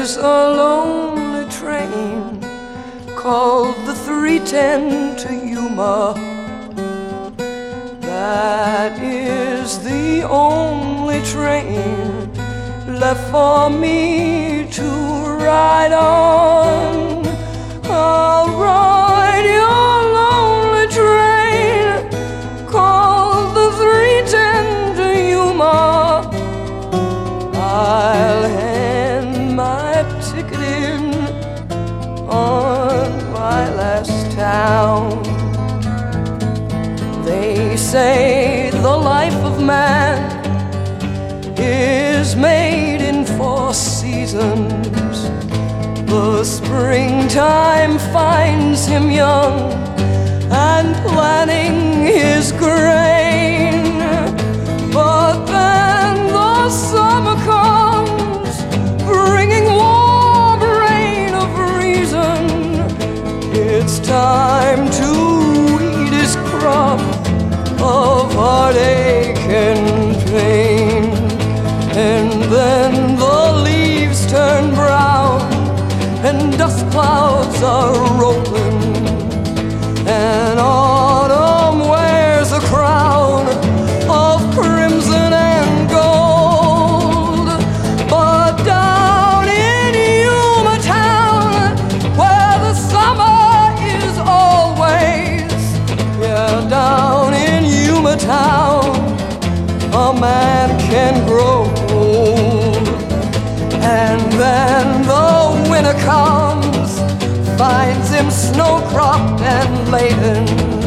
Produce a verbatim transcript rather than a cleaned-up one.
There's a lonely train called the three ten to Yuma. That is the only train left for me to ride on. I'll ride your lonely train called the three ten to Yuma. I'll hand my ticket in on my last town. They say the life of man is made in four seasons. The springtime finds him young and planning his grain. But then the summer comes, bringing warm rain of reason. It's time to eat his crop of heartache and pain. And then the leaves turn brown and dust clouds are rolling, and autumn wears a crown of crimson and gold. But down in Yuma town, where the summer is always, yeah, down in Yuma town, a man can grow old. And then the winter comes, finds him snow-cropped and laden.